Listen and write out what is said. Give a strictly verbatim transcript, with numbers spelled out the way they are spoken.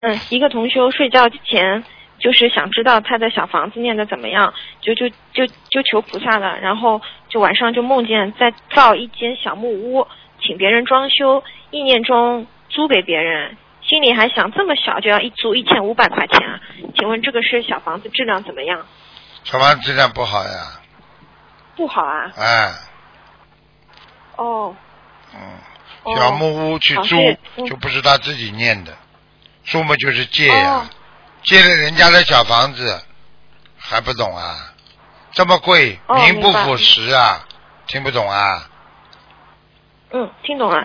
嗯，一个同修睡觉前就是想知道他的小房子念的怎么样，就就就就求菩萨了，然后就晚上就梦见在造一间小木屋，请别人装修，意念中租给别人，心里还想这么小就要一租一千五百块钱啊？请问这个是小房子质量怎么样？ 小房子质量不好呀。 不好啊。 哎。 哦。 嗯，小木屋去租、哦嗯、就不是他自己念的，租嘛就是借呀、哦，借了人家的小房子，还不懂啊？这么贵， 哦、 名不副实啊，听不懂啊？ 嗯，听懂了。